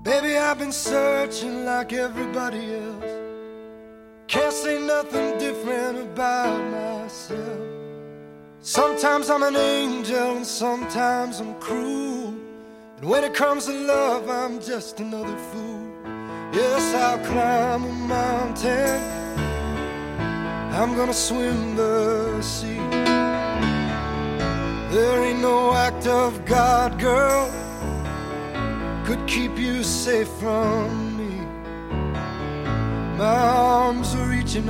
Baby, I've been searching like everybody else. Can't say nothing different about myself. Sometimes I'm an angel and sometimes I'm cruel. And when it comes to love, I'm just another fool. Yes, I'll climb a mountain, I'm gonna swim the sea. There ain't no act of God, girl, could keep you safe from me. My arms are reaching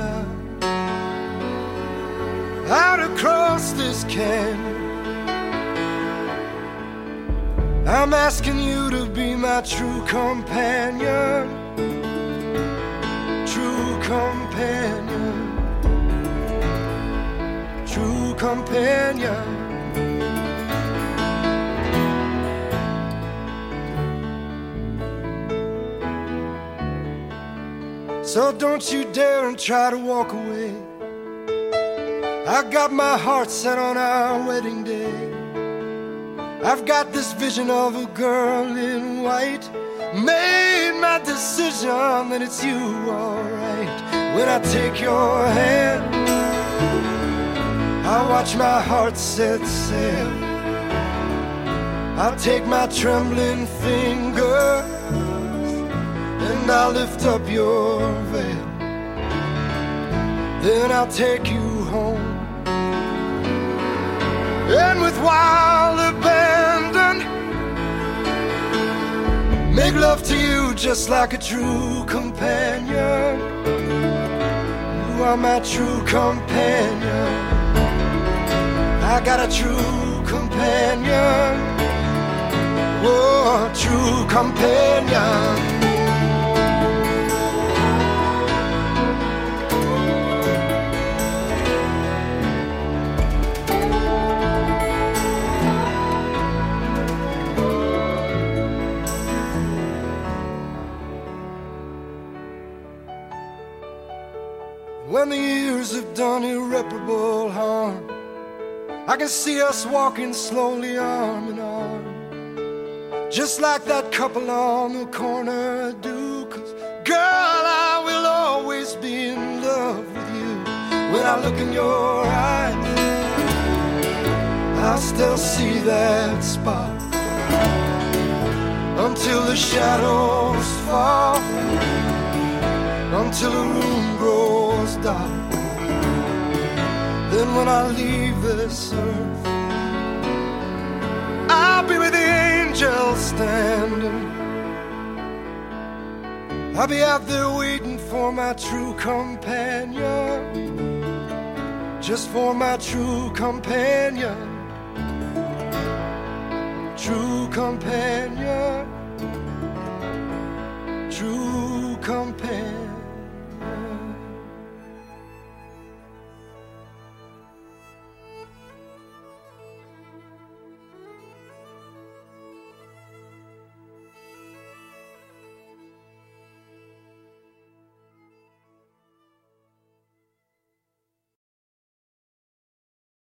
out across this canyon. I'm asking you to be my true companion, true companion, true companion. So don't you dare and try to walk away. I got my heart set on our wedding day. I've got this vision of a girl in white. Made my decision that it's you, alright. When I take your hand, I watch my heart set sail. I'll take my trembling fingers and I'll lift up your veil. Then I'll take you home, and with wild abandon, make love to you just like a true companion. You are my true companion. I got a true companion. Oh, true companion. When the years have done irreparable harm, I can see us walking slowly arm in arm, just like that couple on the corner do. 'Cause girl, I will always be in love with you. When I look in your eyes, I'll still see that spot until the shadows fall, until the room grows dark. Then when I leave this earth, I'll be with the angels standing. I'll be out there waiting for my true companion, just for my true companion, true companion, true companion.